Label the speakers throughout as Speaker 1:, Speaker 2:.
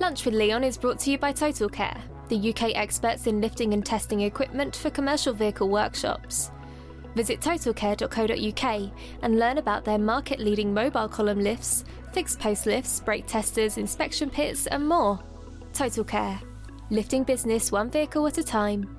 Speaker 1: Lunch with Leon is brought to you by TotalCare, the UK experts in lifting and testing equipment for commercial vehicle workshops. Visit totalcare.co.uk and learn about their market-leading mobile column lifts, fixed post lifts, brake testers, inspection pits and more. TotalCare, lifting business one vehicle at a time.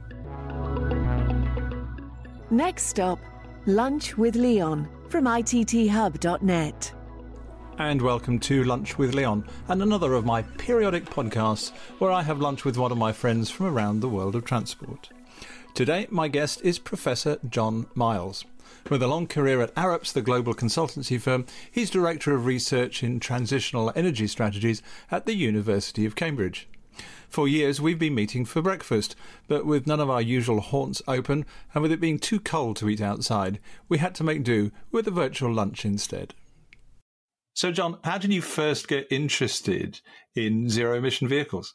Speaker 2: Next stop, Lunch with Leon from itthub.net.
Speaker 3: And welcome to Lunch with Leon, and another of my periodic podcasts where I have lunch with one of my friends from around the world of transport. Today, my guest is Professor John Miles. With a long career at Arups, the global consultancy firm, he's Director of Research in Transitional Energy Strategies at the University of Cambridge. For years, we've been meeting for breakfast, but with none of our usual haunts open, and with it being too cold to eat outside, we had to make do with a virtual lunch instead. So, John, how did you first get interested in zero-emission vehicles?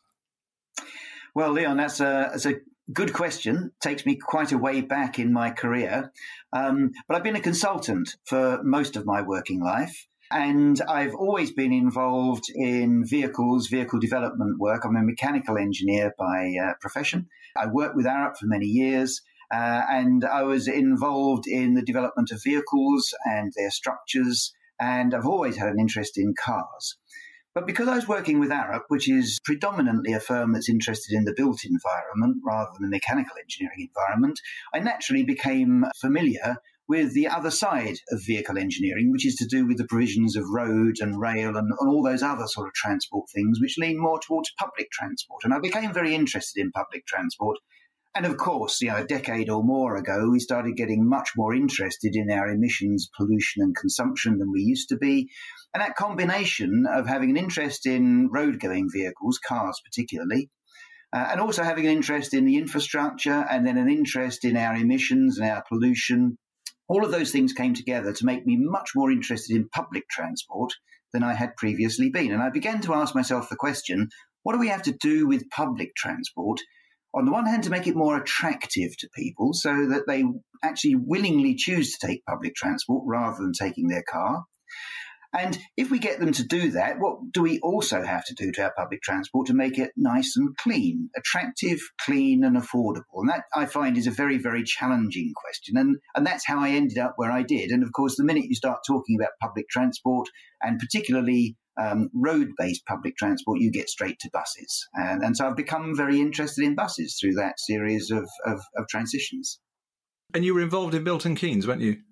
Speaker 4: Well, Leon, that's a good question. Takes me quite a way back in my career. But I've been a consultant for most of my working life. And I've always been involved in vehicle development work. I'm a mechanical engineer by profession. I worked with Arup for many years, and I was involved in the development of vehicles and their structures, and I've always had an interest in cars. But because I was working with Arup, which is predominantly a firm that's interested in the built environment rather than the mechanical engineering environment, I naturally became familiar with the other side of vehicle engineering, which is to do with the provisions of road and rail and all those other sort of transport things, which lean more towards public transport. And I became very interested in public transport. And of course, a decade or more ago, we started getting much more interested in our emissions, pollution and consumption than we used to be. And that combination of having an interest in road-going vehicles, cars particularly, and also having an interest in the infrastructure and then an interest in our emissions and our pollution, all of those things came together to make me much more interested in public transport than I had previously been. And I began to ask myself the question, what do we have to do with public transport? On the one hand, to make it more attractive to people so that they actually willingly choose to take public transport rather than taking their car. And if we get them to do that, what do we also have to do to our public transport to make it nice and clean, attractive, clean and affordable? And that, I find, is a very, very challenging question. And that's how I ended up where I did. And of course, the minute you start talking about public transport, and particularly road-based public transport, you get straight to buses. And so I've become very interested in buses through that series of transitions. And
Speaker 3: you were involved in Milton Keynes, weren't you?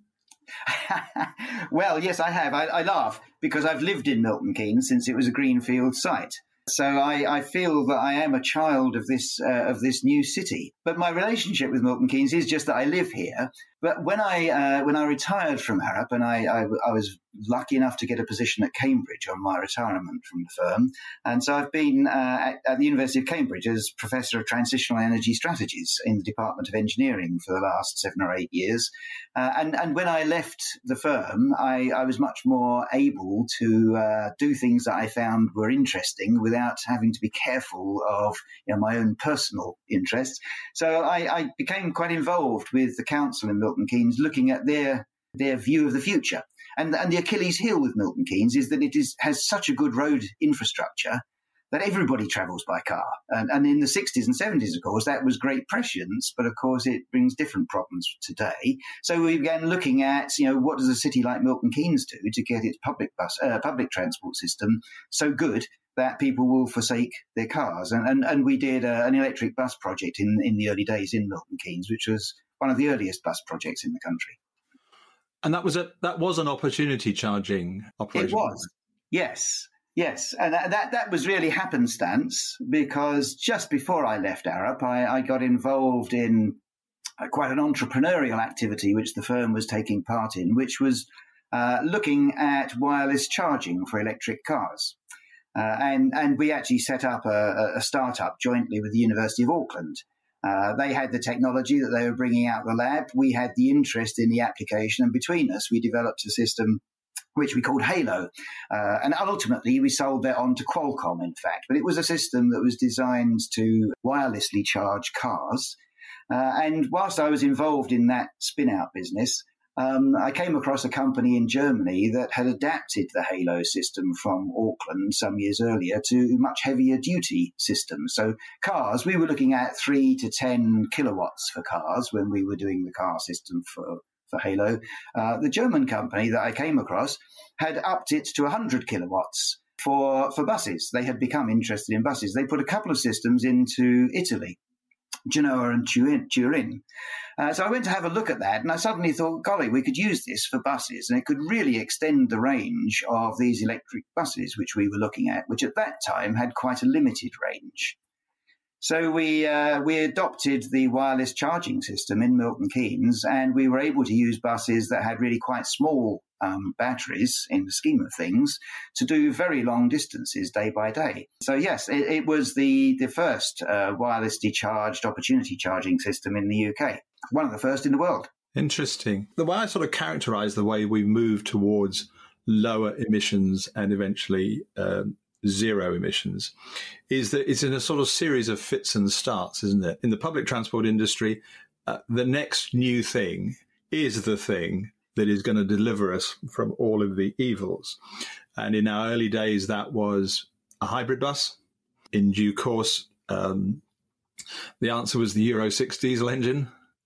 Speaker 4: Well, yes, I have. I laugh because I've lived in Milton Keynes since it was a greenfield site. So I feel that I am a child of this new city. But my relationship with Milton Keynes is just that I live here. But when I retired from Arup, and I was lucky enough to get a position at Cambridge on my retirement from the firm, and so I've been at the University of Cambridge as Professor of Transitional Energy Strategies in the Department of Engineering for the last 7 or 8 years. And when I left the firm, I was much more able to do things that I found were interesting without having to be careful of my own personal interests. So I became quite involved with the council in Milton Keynes, looking at their view of the future. And the Achilles heel with Milton Keynes is that it has such a good road infrastructure that everybody travels by car. And in the 60s and 70s, of course, that was great prescience, but of course it brings different problems today. So we began looking at, what does a city like Milton Keynes do to get its public transport system so good that people will forsake their cars. And we did an electric bus project in the early days in Milton Keynes, which was one of the earliest bus projects in the country.
Speaker 3: And that was an opportunity charging operation.
Speaker 4: It was, yes. Yes, and that was really happenstance, because just before I left Arup, I got involved in quite an entrepreneurial activity which the firm was taking part in, which was looking at wireless charging for electric cars. And we actually set up a startup jointly with the University of Auckland. They had the technology that they were bringing out of the lab. We had the interest in the application, and between us, we developed a system which we called Halo. And ultimately, we sold that on to Qualcomm, in fact. But it was a system that was designed to wirelessly charge cars. And whilst I was involved in that spin-out business, I came across a company in Germany that had adapted the Halo system from Auckland some years earlier to much heavier duty systems. So cars, we were looking at 3 to 10 kilowatts for cars when we were doing the car system for Halo. The German company that I came across had upped it to 100 kilowatts for buses. They had become interested in buses. They put a couple of systems into Italy, Genoa and Turin. So I went to have a look at that, and I suddenly thought, golly, we could use this for buses, and it could really extend the range of these electric buses, which we were looking at, which at that time had quite a limited range. So we adopted the wireless charging system in Milton Keynes, and we were able to use buses that had really quite small batteries in the scheme of things to do very long distances day by day. So yes, it was the first wirelessly charged opportunity charging system in the UK, one of the first in the world.
Speaker 3: Interesting. The way I sort of characterize the way we move towards lower emissions and eventually zero emissions is that it's in a sort of series of fits and starts, isn't it? In the public transport industry, the next new thing is the thing that is going to deliver us from all of the evils. And in our early days, that was a hybrid bus. In due course, the answer was the Euro 6 diesel engine.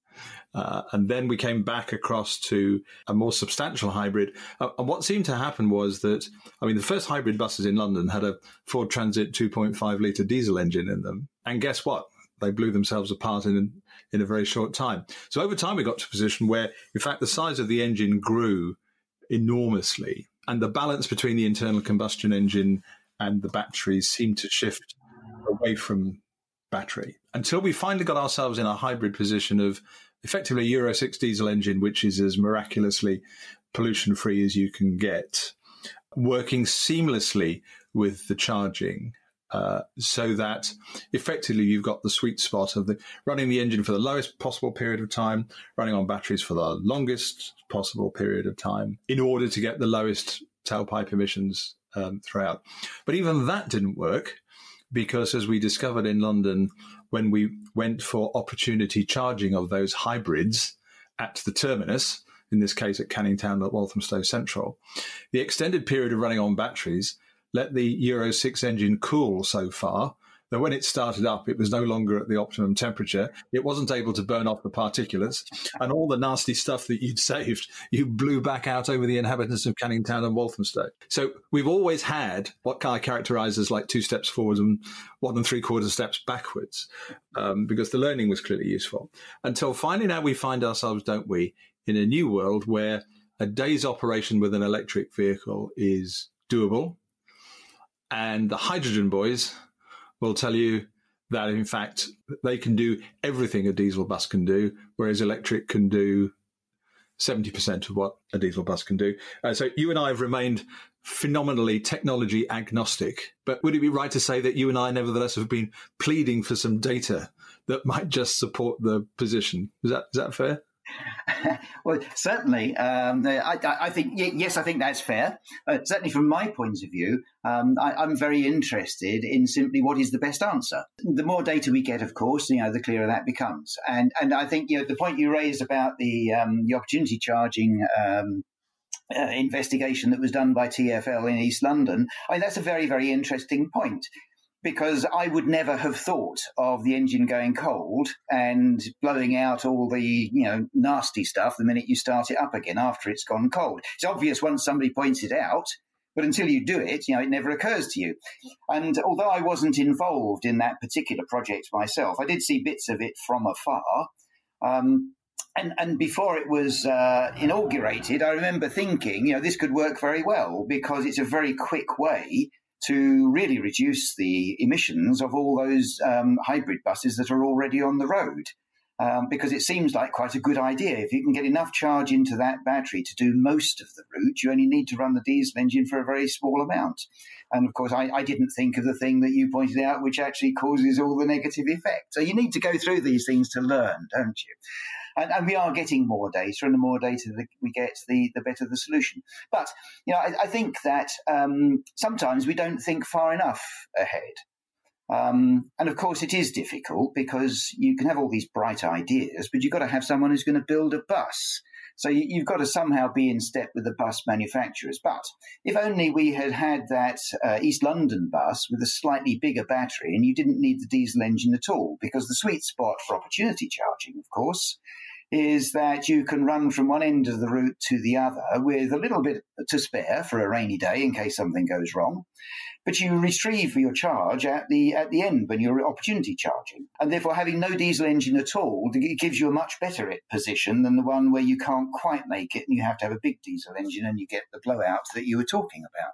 Speaker 3: And then we came back across to a more substantial hybrid. And what seemed to happen was that, the first hybrid buses in London had a Ford Transit 2.5 litre diesel engine in them. And guess what? They blew themselves apart in a very short time. So over time, we got to a position where, in fact, the size of the engine grew enormously. And the balance between the internal combustion engine and the batteries seemed to shift away from battery until we finally got ourselves in a hybrid position of effectively a Euro 6 diesel engine, which is as miraculously pollution-free as you can get, working seamlessly with the charging, so that effectively you've got the sweet spot of running the engine for the lowest possible period of time, running on batteries for the longest possible period of time, in order to get the lowest tailpipe emissions throughout. But even that didn't work, because as we discovered in London, when we went for opportunity charging of those hybrids at the terminus, in this case at Canning Town at Walthamstow Central, the extended period of running on batteries let the Euro 6 engine cool so far that when it started up, it was no longer at the optimum temperature. It wasn't able to burn off the particulates, and all the nasty stuff that you'd saved, you blew back out over the inhabitants of Canning Town and Walthamstow. So we've always had what I characterise as like 2 steps forwards and 1 3/4 steps backwards, because the learning was clearly useful. Until finally now we find ourselves, don't we, in a new world where a day's operation with an electric vehicle is doable. And the hydrogen boys will tell you that, in fact, they can do everything a diesel bus can do, whereas electric can do 70% of what a diesel bus can do. So you and I have remained phenomenally technology agnostic. But would it be right to say that you and I, nevertheless, have been pleading for some data that might just support the position? Is that fair?
Speaker 4: Well, certainly. I think, yes, I think that's fair. Certainly from my point of view, I'm very interested in simply what is the best answer. The more data we get, of course, the clearer that becomes. And I think, the point you raised about the opportunity charging investigation that was done by TfL in East London, that's a very, very interesting point. Because I would never have thought of the engine going cold and blowing out all the, nasty stuff the minute you start it up again after it's gone cold. It's obvious once somebody points it out, but until you do it, it never occurs to you. And although I wasn't involved in that particular project myself, I did see bits of it from afar. And before it was inaugurated, I remember thinking, this could work very well because it's a very quick way to really reduce the emissions of all those hybrid buses that are already on the road. Because it seems like quite a good idea. If you can get enough charge into that battery to do most of the route, you only need to run the diesel engine for a very small amount. And of course, I didn't think of the thing that you pointed out, which actually causes all the negative effects. So you need to go through these things to learn, don't you? And we are getting more data, and the more data that we get, the better the solution. But, I think that sometimes we don't think far enough ahead. And of course, it is difficult because you can have all these bright ideas, but you've got to have someone who's going to build a bus So you've got to somehow be in step with the bus manufacturers. But if only we had had that East London bus with a slightly bigger battery and you didn't need the diesel engine at all, because the sweet spot for opportunity charging, of course, is that you can run from one end of the route to the other with a little bit to spare for a rainy day in case something goes wrong. But you retrieve your charge at the end when you're opportunity charging. And therefore, having no diesel engine at all, it gives you a much better position than the one where you can't quite make it and you have to have a big diesel engine and you get the blowouts that you were talking about.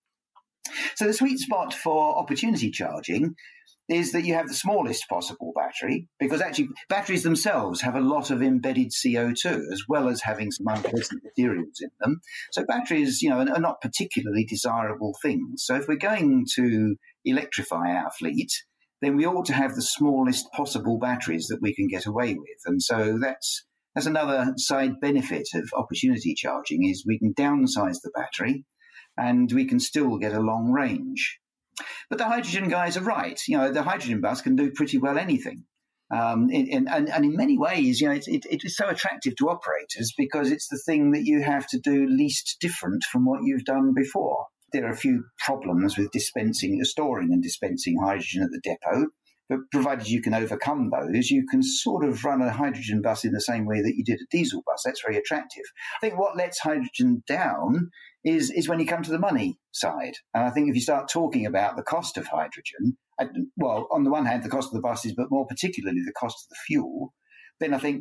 Speaker 4: So the sweet spot for opportunity charging is that you have the smallest possible battery, because actually batteries themselves have a lot of embedded CO2 as well as having some unpleasant materials in them. So batteries, are not particularly desirable things. So if we're going to electrify our fleet, then we ought to have the smallest possible batteries that we can get away with. And so that's another side benefit of opportunity charging, is we can downsize the battery and we can still get a long range. But the hydrogen guys are right. The hydrogen bus can do pretty well anything. And in many ways, it is so attractive to operators because it's the thing that you have to do least different from what you've done before. There are a few problems with storing and dispensing hydrogen at the depot, but provided you can overcome those, you can sort of run a hydrogen bus in the same way that you did a diesel bus. That's very attractive. I think what lets hydrogen down is when you come to the money side. And I think if you start talking about the cost of hydrogen, well, on the one hand, the cost of the buses, but more particularly the cost of the fuel, then I think,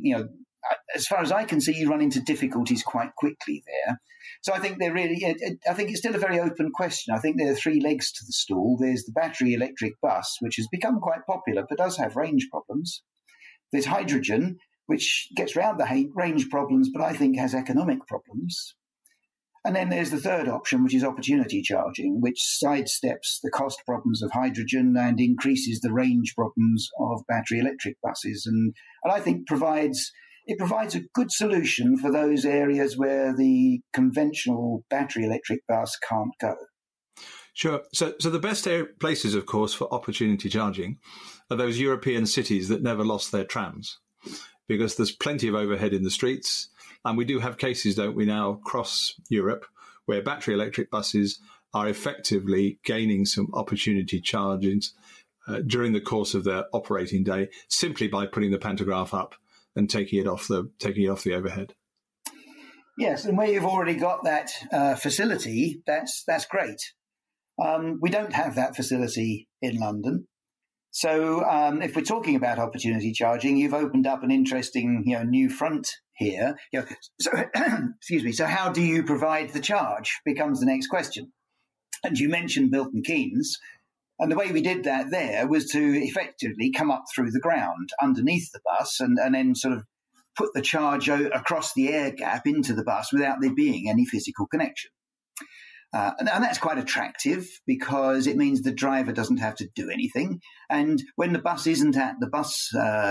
Speaker 4: as far as I can see, you run into difficulties quite quickly there. So I think I think it's still a very open question. I think there are three legs to the stool. There's the battery electric bus, which has become quite popular, but does have range problems. There's hydrogen, which gets around the range problems, but I think has economic problems. And then there's the third option, which is opportunity charging, which sidesteps the cost problems of hydrogen and increases the range problems of battery electric buses. And I think provides a good solution for those areas where the conventional battery electric bus can't go.
Speaker 3: Sure. So the best places, of course, for opportunity charging are those European cities that never lost their trams, because there's plenty of overhead in the streets. And we do have cases, don't we now, across Europe, where battery electric buses are effectively gaining some opportunity charges during the course of their operating day, simply by putting the pantograph up and taking it off the overhead.
Speaker 4: Yes, and where you've already got that facility, that's great. We don't have that facility in London. So if we're talking about opportunity charging, you've opened up an interesting, new front here. So, excuse me. So how do you provide the charge becomes the next question. And you mentioned Milton Keynes. And the way we did that there was to effectively come up through the ground underneath the bus and then sort of put the charge across the air gap into the bus without there being any physical connection. And that's quite attractive because it means the driver doesn't have to do anything. And when the bus isn't at the bus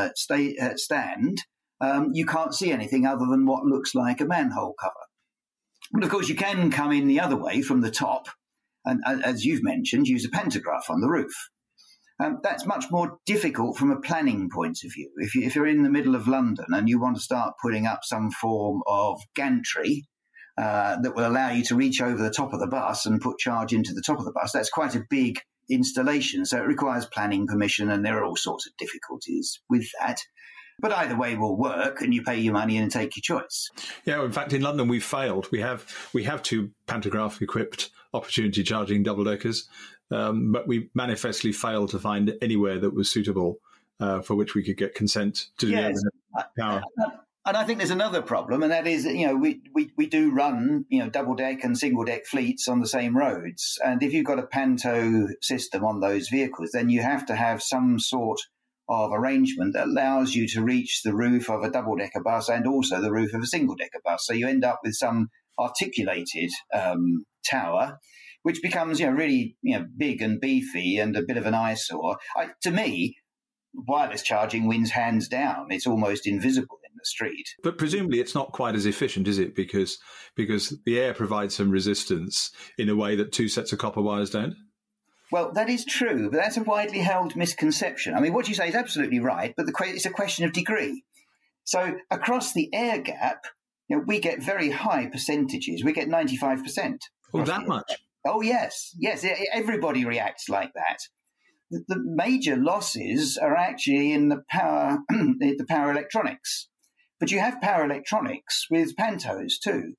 Speaker 4: stand, you can't see anything other than what looks like a manhole cover. But of course, you can come in the other way from the top and, as you've mentioned, use a pantograph on the roof. That's much more difficult from a planning point of view. If you're in the middle of London and you want to start putting up some form of gantry that will allow you to reach over the top of the bus and put charge into the top of the bus, that's quite a big installation. So it requires planning permission, and there are all sorts of difficulties with that. But either way will work, and you pay your money and take your choice.
Speaker 3: Yeah, in fact, in London we've failed. We have two pantograph-equipped opportunity charging double-deckers, but we manifestly failed to find anywhere that was suitable for which we could get consent to do the power.
Speaker 4: And I think there's another problem, and that is, we do run, double-deck and single-deck fleets on the same roads. And if you've got a panto system on those vehicles, then you have to have some sort of arrangement that allows you to reach the roof of a double-decker bus and also the roof of a single-decker bus. So you end up with some articulated tower, which becomes, really, big and beefy and a bit of an eyesore. To me, wireless charging wins hands down. It's almost invisible in the street.
Speaker 3: But presumably it's not quite as efficient, is it? Because the air provides some resistance in a way that two sets of copper wires don't?
Speaker 4: Well, that is true, but that's a widely held misconception. I mean, what you say is absolutely right, but it's a question of degree. So across the air gap, we get very high percentages. We get 95%.
Speaker 3: Oh, that much?
Speaker 4: Oh, yes. Everybody reacts like that. The major losses are actually in the power electronics. But you have power electronics with pantos too.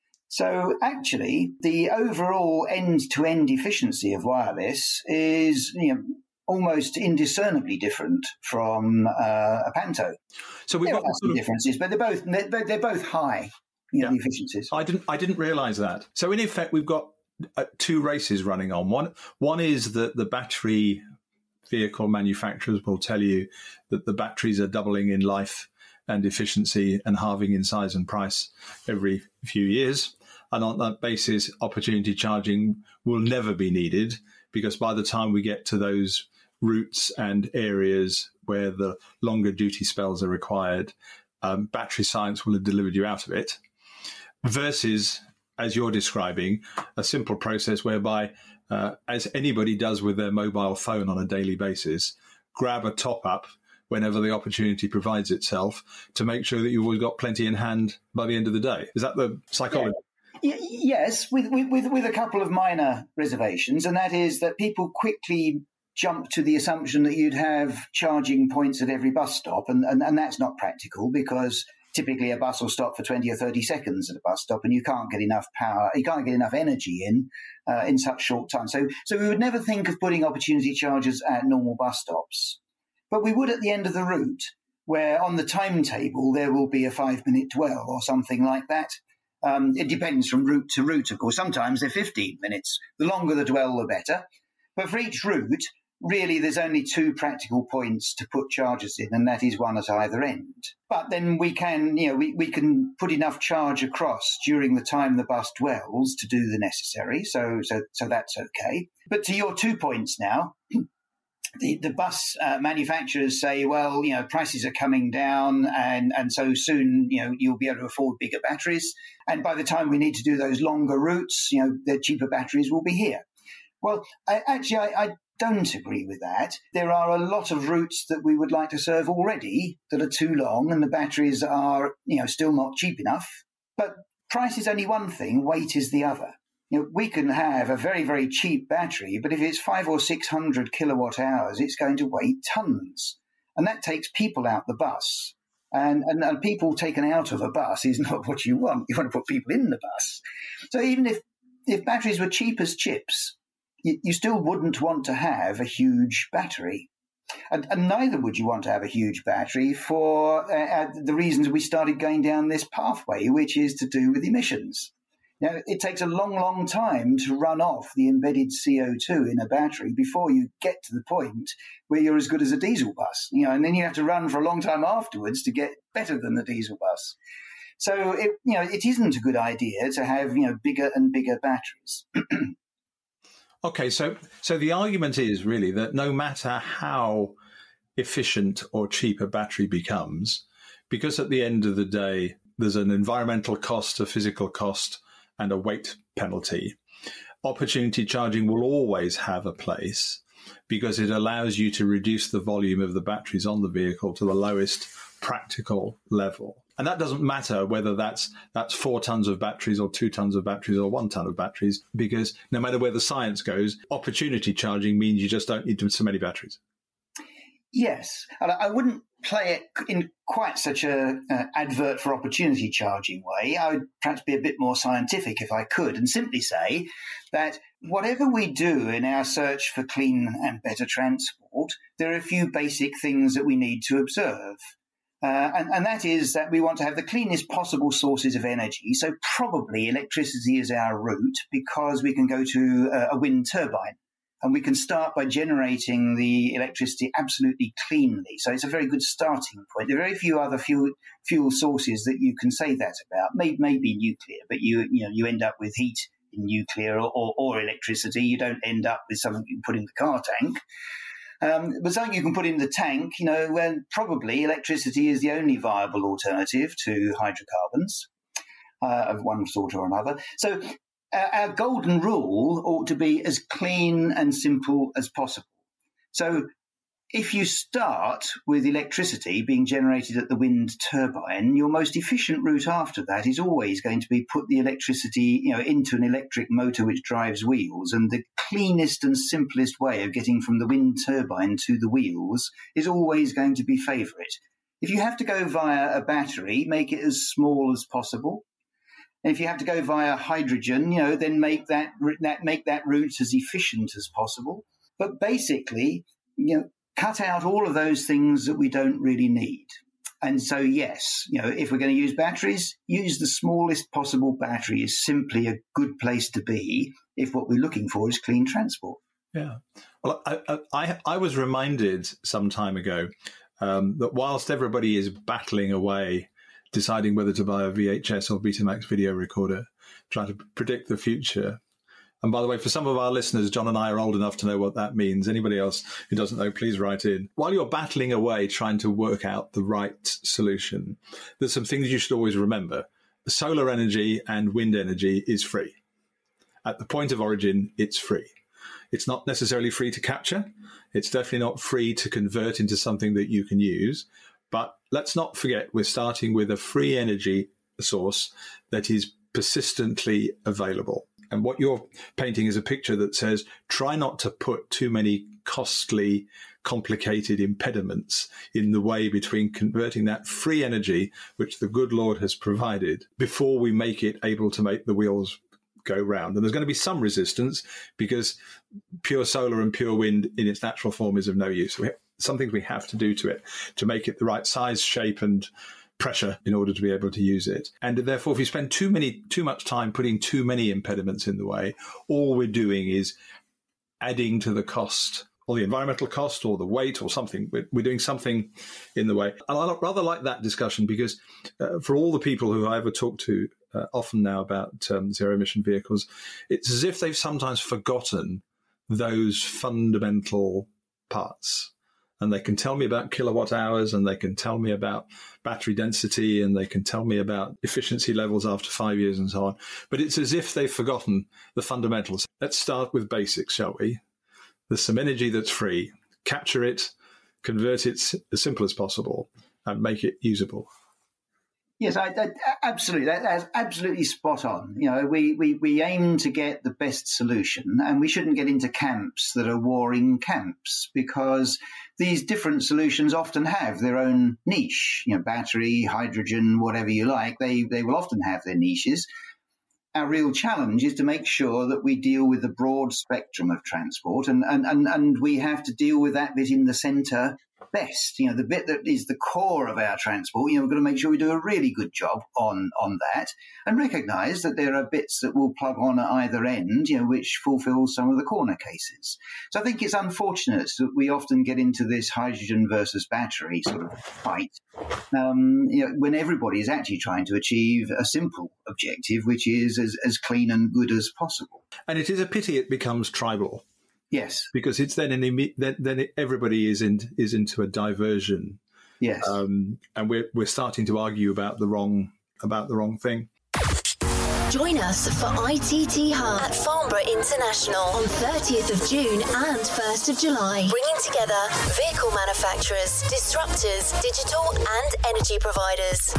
Speaker 4: So actually, the overall end-to-end efficiency of wireless is almost indiscernibly different from a panto.
Speaker 3: So we've got
Speaker 4: some differences, but they're both high. The efficiencies.
Speaker 3: I didn't realise that. So in effect, we've got two races running on. One is that the battery vehicle manufacturers will tell you that the batteries are doubling in life and efficiency and halving in size and price every few years. And on that basis, opportunity charging will never be needed, because by the time we get to those routes and areas where the longer duty spells are required, battery science will have delivered you out of it. Versus, as you're describing, a simple process whereby, as anybody does with their mobile phone on a daily basis, grab a top-up whenever the opportunity provides itself to make sure that you've always got plenty in hand by the end of the day. Is that the psychology?
Speaker 4: Yes, with a couple of minor reservations, and that is that people quickly jump to the assumption that you'd have charging points at every bus stop, and that's not practical, because typically a bus will stop for 20 or 30 seconds at a bus stop, and you can't get enough power, you can't get enough energy in such short time. So we would never think of putting opportunity chargers at normal bus stops. But we would at the end of the route, where on the timetable there will be a 5-minute dwell or something like that. It depends from route to route, of course. Sometimes they're 15 minutes. The longer the dwell, the better. But for each route, really, there's only 2 practical points to put chargers in, and that is one at either end. But then we can, we can put enough charge across during the time the bus dwells to do the necessary. So that's okay. But to your 2 points now, the bus manufacturers say, well, prices are coming down, and so soon, you'll be able to afford bigger batteries. And by the time we need to do those longer routes, the cheaper batteries will be here. Well, I don't agree with that. There are a lot of routes that we would like to serve already that are too long, and the batteries are, still not cheap enough. But price is only one thing, weight is the other. We can have a very, very cheap battery, but if it's 500 or 600 kilowatt hours, it's going to weigh tons. And that takes people out the bus. And people taken out of a bus is not what you want. You want to put people in the bus. So even if batteries were cheap as chips, you still wouldn't want to have a huge battery. And neither would you want to have a huge battery for the reasons we started going down this pathway, which is to do with emissions. It takes a long, long time to run off the embedded CO2 in a battery before you get to the point where you're as good as a diesel bus, and then you have to run for a long time afterwards to get better than the diesel bus. So, it isn't a good idea to have, bigger and bigger batteries.
Speaker 3: Okay, so the argument is really that no matter how efficient or cheap a battery becomes, because at the end of the day, there's an environmental cost, a physical cost, and a weight penalty, opportunity charging will always have a place, because it allows you to reduce the volume of the batteries on the vehicle to the lowest practical level. And that doesn't matter whether that's 4 tons of batteries or 2 tons of batteries or 1 ton of batteries, because no matter where the science goes, opportunity charging means you just don't need so many batteries.
Speaker 4: Yes, and I wouldn't play it in quite such a advert for opportunity charging way. I would perhaps be a bit more scientific if I could, and simply say that whatever we do in our search for clean and better transport, there are a few basic things that we need to observe. And that is that we want to have the cleanest possible sources of energy. So probably electricity is our route, because we can go to a wind turbine. And we can start by generating the electricity absolutely cleanly. So it's a very good starting point. There are very few other fuel sources that you can say that about. Maybe nuclear, but you end up with heat in nuclear or electricity. You don't end up with something you can put in the car tank. But something you can put in the tank, when probably electricity is the only viable alternative to hydrocarbons of one sort or another. So our golden rule ought to be as clean and simple as possible. So if you start with electricity being generated at the wind turbine, your most efficient route after that is always going to be put the electricity, into an electric motor which drives wheels. And the cleanest and simplest way of getting from the wind turbine to the wheels is always going to be favourite. If you have to go via a battery, make it as small as possible. And if you have to go via hydrogen, then make that route as efficient as possible. But basically, cut out all of those things that we don't really need. And so, yes, if we're going to use batteries, use the smallest possible battery is simply a good place to be if what we're looking for is clean transport.
Speaker 3: Yeah. Well, I was reminded some time ago that whilst everybody is battling away, deciding whether to buy a VHS or Betamax video recorder, trying to predict the future. And by the way, for some of our listeners, John and I are old enough to know what that means. Anybody else who doesn't know, please write in. While you're battling away trying to work out the right solution, there's some things you should always remember. Solar energy and wind energy is free. At the point of origin, it's free. It's not necessarily free to capture. It's definitely not free to convert into something that you can use. But let's not forget, we're starting with a free energy source that is persistently available. And what you're painting is a picture that says, try not to put too many costly, complicated impediments in the way between converting that free energy, which the good Lord has provided, before we make it able to make the wheels go round. And there's going to be some resistance because pure solar and pure wind in its natural form is of no use. Some things we have to do to it to make it the right size, shape, and pressure in order to be able to use it. And therefore, if you spend too much time putting too many impediments in the way, all we're doing is adding to the cost, or the environmental cost, or the weight, or something. We're doing something in the way. And I rather like that discussion because for all the people who I ever talk to often now about zero-emission vehicles, it's as if they've sometimes forgotten those fundamental parts. And they can tell me about kilowatt hours, and they can tell me about battery density, and they can tell me about efficiency levels after 5 years and so on. But it's as if they've forgotten the fundamentals. Let's start with basics, shall we? There's some energy that's free. Capture it, convert it as simple as possible, and make it usable.
Speaker 4: Yes, absolutely. That's absolutely spot on. We aim to get the best solution, and we shouldn't get into camps that are warring camps, because these different solutions often have their own niche. Battery, hydrogen, whatever you like, they will often have their niches. Our real challenge is to make sure that we deal with the broad spectrum of transport, and we have to deal with that bit in the centre best. The bit that is the core of our transport, we've got to make sure we do a really good job on that, and recognise that there are bits that will plug on at either end, which fulfil some of the corner cases. So I think it's unfortunate that we often get into this hydrogen versus battery sort of fight, when everybody is actually trying to achieve a simple objective, which is as clean and good as possible.
Speaker 3: And it is a pity it becomes tribal.
Speaker 4: Yes,
Speaker 3: because it's then everybody is into a diversion.
Speaker 4: Yes,
Speaker 3: and we're starting to argue about the wrong thing.
Speaker 5: Join us for ITT Hub at Farnborough International on 30th of June and 1st of July, bringing together vehicle manufacturers, disruptors, digital and energy providers.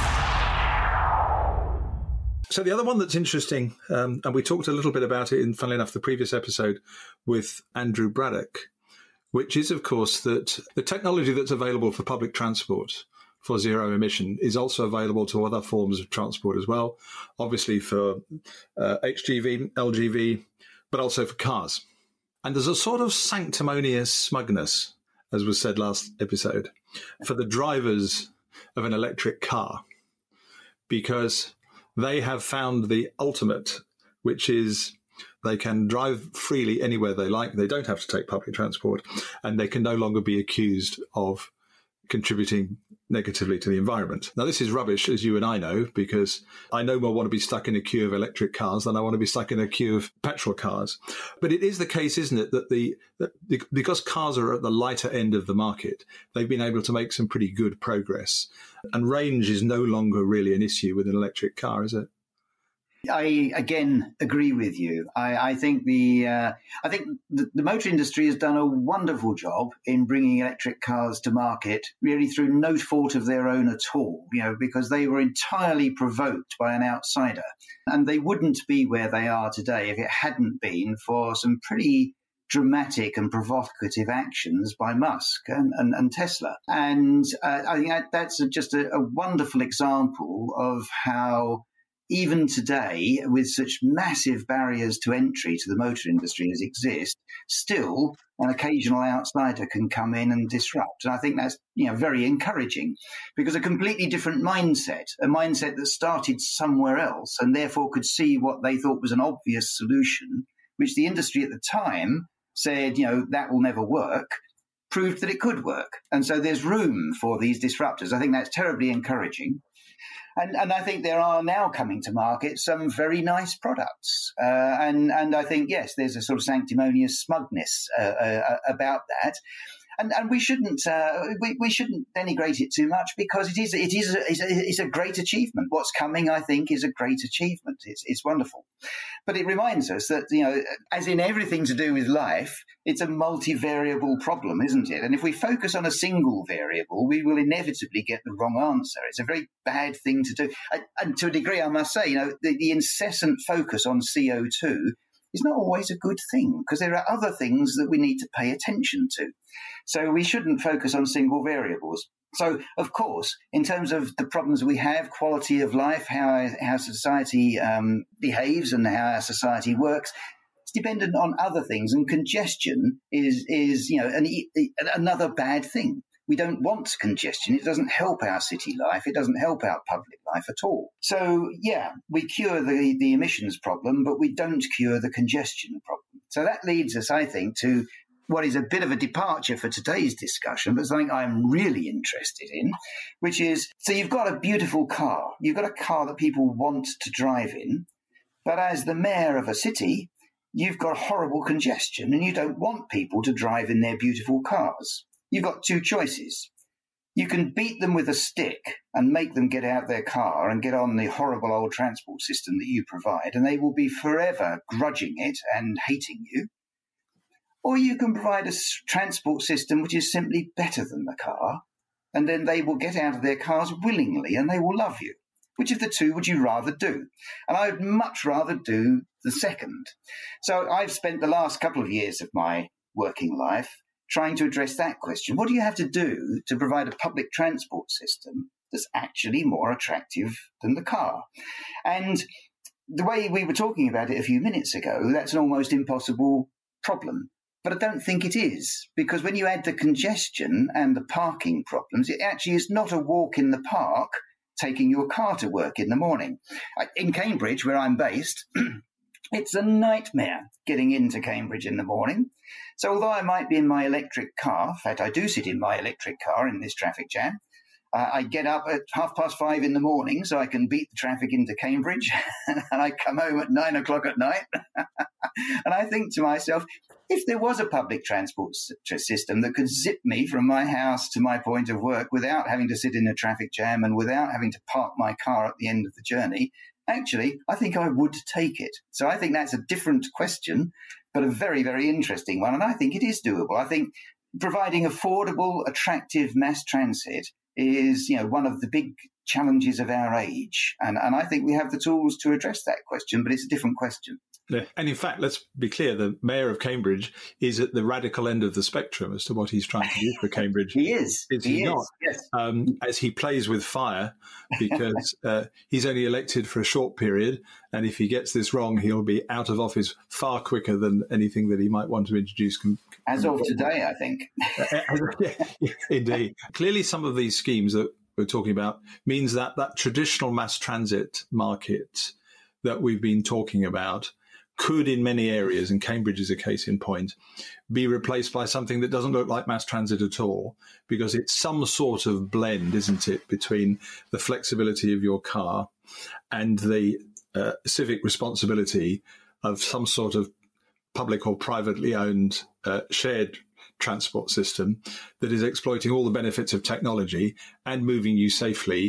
Speaker 3: So the other one that's interesting, and we talked a little bit about it in, funnily enough, the previous episode with Andrew Braddock, which is, of course, that the technology that's available for public transport for zero emission is also available to other forms of transport as well, obviously for HGV, LGV, but also for cars. And there's a sort of sanctimonious smugness, as was said last episode, for the drivers of an electric car, because they have found the ultimate, which is they can drive freely anywhere they like. They don't have to take public transport, and they can no longer be accused of contributing negatively to the environment. Now, this is rubbish, as you and I know, because I no more want to be stuck in a queue of electric cars than I want to be stuck in a queue of petrol cars. But it is the case, isn't it, that because cars are at the lighter end of the market, they've been able to make some pretty good progress. And range is no longer really an issue with an electric car, is it?
Speaker 4: I again agree with you. I think the motor industry has done a wonderful job in bringing electric cars to market, really through no fault of their own at all. Because they were entirely provoked by an outsider, and they wouldn't be where they are today if it hadn't been for some pretty dramatic and provocative actions by Musk and Tesla. And I think that's just a wonderful example of how, even today, with such massive barriers to entry to the motor industry as exist, still an occasional outsider can come in and disrupt. And I think that's very encouraging, because a completely different mindset, a mindset that started somewhere else and therefore could see what they thought was an obvious solution, which the industry at the time said, that will never work, proved that it could work. And so there's room for these disruptors. I think that's terribly encouraging. And I think there are now coming to market some very nice products. And I think, yes, there's a sort of sanctimonious smugness about that. And we shouldn't denigrate it too much, because it is a great achievement. What's coming, I think, is a great achievement. It's wonderful. But it reminds us that, as in everything to do with life, it's a multivariable problem, isn't it? And if we focus on a single variable, we will inevitably get the wrong answer. It's a very bad thing to do. And to a degree, I must say, the incessant focus on CO2 is not always a good thing, because there are other things that we need to pay attention to. So we shouldn't focus on single variables. So, of course, in terms of the problems we have, quality of life, how society behaves and how our society works, it's dependent on other things. And congestion is another bad thing. We don't want congestion. It doesn't help our city life. It doesn't help our public life at all. So, yeah, we cure the emissions problem, but we don't cure the congestion problem. So that leads us, I think, to what is a bit of a departure for today's discussion, but something I'm really interested in, which is, so you've got a beautiful car. You've got a car that people want to drive in, but as the mayor of a city, you've got horrible congestion and you don't want people to drive in their beautiful cars. You've got two choices. You can beat them with a stick and make them get out their car and get on the horrible old transport system that you provide, and they will be forever grudging it and hating you. Or you can provide a transport system which is simply better than the car, and then they will get out of their cars willingly and they will love you. Which of the two would you rather do? And I would much rather do the second. So I've spent the last couple of years of my working life trying to address that question. What do you have to do to provide a public transport system that's actually more attractive than the car? And the way we were talking about it a few minutes ago, that's an almost impossible problem. But I don't think it is, because when you add the congestion and the parking problems, it actually is not a walk in the park taking your car to work in the morning. In Cambridge, where I'm based, it's a nightmare getting into Cambridge in the morning. So although I might be in my electric car, in fact, I do sit in my electric car in this traffic jam, I get up at 5:30 in the morning so I can beat the traffic into Cambridge, and I come home at 9 o'clock at night. And I think to myself, if there was a public transport system that could zip me from my house to my point of work without having to sit in a traffic jam and without having to park my car at the end of the journey, actually, I think I would take it. So I think that's a different question, but a very, very interesting one. And I think it is doable. I think providing affordable, attractive mass transit is, one of the big challenges of our age. And I think we have the tools to address that question, but it's a different question.
Speaker 3: Yeah. And in fact, let's be clear, the mayor of Cambridge is at the radical end of the spectrum as to what he's trying to do for Cambridge.
Speaker 4: He is.
Speaker 3: He not?
Speaker 4: Yes.
Speaker 3: As he plays with fire, because he's only elected for a short period. And if he gets this wrong, he'll be out of office far quicker than anything that he might want to introduce.
Speaker 4: As of today, I think.
Speaker 3: Yeah, indeed. Clearly, some of these schemes that we're talking about means that that traditional mass transit market that we've been talking about could, in many areas, and Cambridge is a case in point, be replaced by something that doesn't look like mass transit at all, because it's some sort of blend, isn't it, between the flexibility of your car and the civic responsibility of some sort of public or privately owned shared transport system that is exploiting all the benefits of technology and moving you safely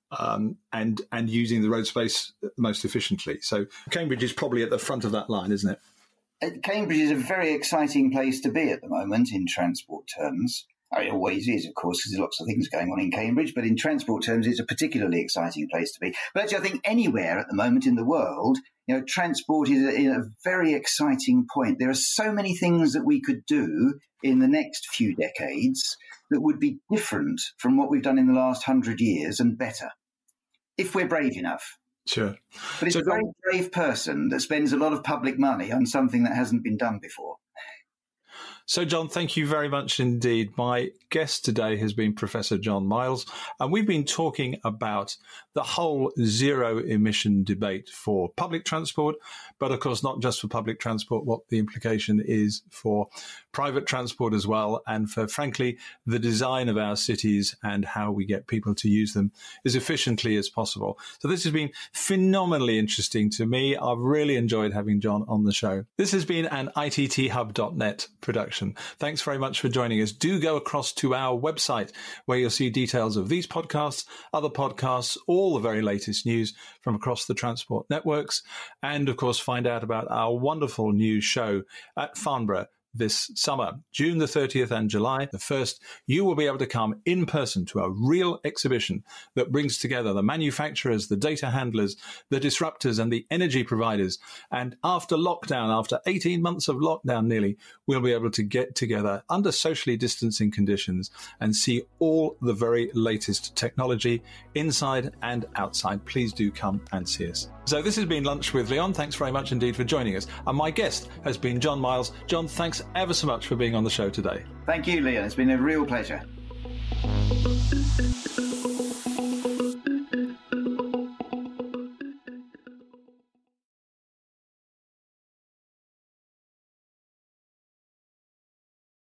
Speaker 3: and using the road space most efficiently. So Cambridge is probably at the front of that line, isn't it?
Speaker 4: Cambridge is a very exciting place to be at the moment in transport terms. It always is, of course, because there's lots of things going on in Cambridge, but in transport terms, it's a particularly exciting place to be. But actually, I think anywhere at the moment in the world, transport is in a very exciting point. There are so many things that we could do in the next few decades that would be different from what we've done in the last 100 years and better, if we're brave enough.
Speaker 3: Sure.
Speaker 4: But it's a very brave person that spends a lot of public money on something that hasn't been done before.
Speaker 3: So, John, thank you very much indeed. My guest today has been Professor John Miles, and we've been talking about the whole zero-emission debate for public transport, but of course not just for public transport, what the implication is for private transport as well, and for, frankly, the design of our cities and how we get people to use them as efficiently as possible. So this has been phenomenally interesting to me. I've really enjoyed having John on the show. This has been an ITTHub.net production. Thanks very much for joining us. Do go across to our website where you'll see details of these podcasts, other podcasts, all the very latest news from across the transport networks, and of course find out about our wonderful new show at Farnborough this summer, June the 30th and July the 1st. You will be able to come in person to a real exhibition that brings together the manufacturers, the data handlers, the disruptors and the energy providers. And after lockdown, after 18 months of lockdown nearly, we'll be able to get together under socially distancing conditions and see all the very latest technology inside and outside. Please do come and see us. So this has been Lunch with Leon. Thanks very much indeed for joining us. And my guest has been John Miles. John, thanks ever so much for being on the show today.
Speaker 4: Thank you, Leon. It's been a real pleasure.